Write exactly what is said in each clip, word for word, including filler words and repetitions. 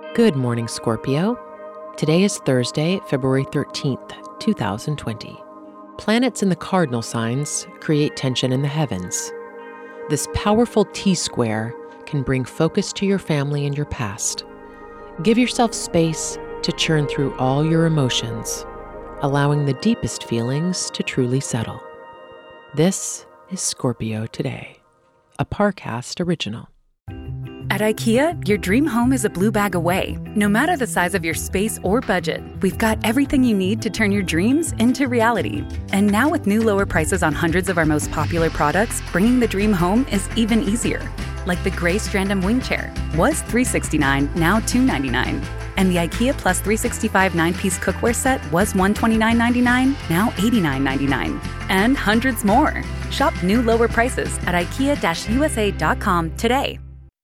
Good morning, Scorpio. Today is Thursday, February thirteenth, two thousand twenty. Planets in the cardinal signs create tension in the heavens. This powerful T-square can bring focus to your family and your past. Give yourself space to churn through all your emotions, allowing the deepest feelings to truly settle. This is Scorpio Today, a Parcast original. At IKEA, your dream home is a blue bag away. No matter the size of your space or budget, we've got everything you need to turn your dreams into reality. And now with new lower prices on hundreds of our most popular products, bringing the dream home is even easier. Like the gray Strandom wing chair, was three hundred sixty-nine dollars, now two hundred ninety-nine dollars. And the IKEA Plus three sixty-five nine-piece cookware set was one hundred twenty-nine dollars and ninety-nine cents, now eighty-nine dollars and ninety-nine cents. And hundreds more. Shop new lower prices at ikea U S A dot com today.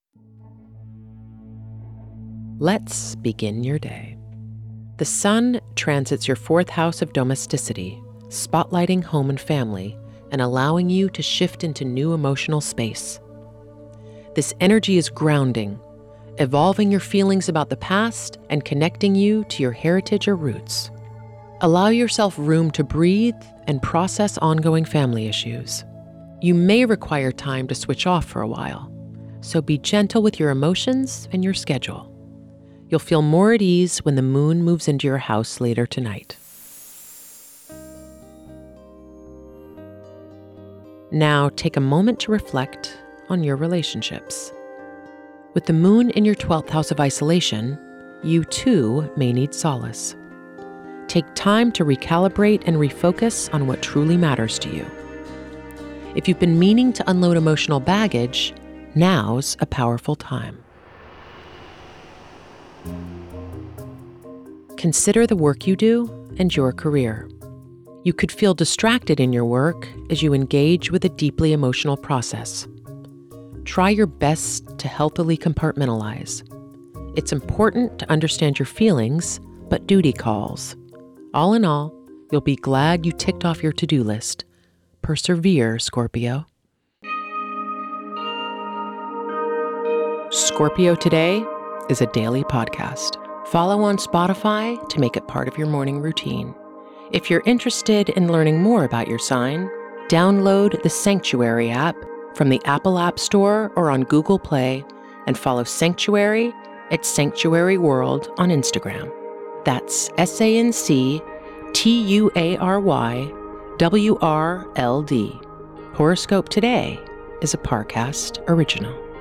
Let's begin your day. The sun transits your fourth house of domesticity, spotlighting home and family, and allowing you to shift into new emotional space. This energy is grounding, evolving your feelings about the past and connecting you to your heritage or roots. Allow yourself room to breathe and process ongoing family issues. You may require time to switch off for a while, so be gentle with your emotions and your schedule. You'll feel more at ease when the moon moves into your house later tonight. Now take a moment to reflect on your relationships. With the moon in your twelfth house of isolation, you too may need solace. Take time to recalibrate and refocus on what truly matters to you. If you've been meaning to unload emotional baggage, now's a powerful time. Consider the work you do and your career. You could feel distracted in your work as you engage with a deeply emotional process. Try your best to healthily compartmentalize. It's important to understand your feelings, but duty calls. All in all, you'll be glad you ticked off your to-do list. Persevere, Scorpio. Scorpio Today is a daily podcast. Follow on Spotify to make it part of your morning routine. If you're interested in learning more about your sign, download the Sanctuary app from the Apple App Store or on Google Play and follow Sanctuary at Sanctuary World on Instagram. That's S A N C T U A R Y W R L D. Horoscope Today is a Parcast original.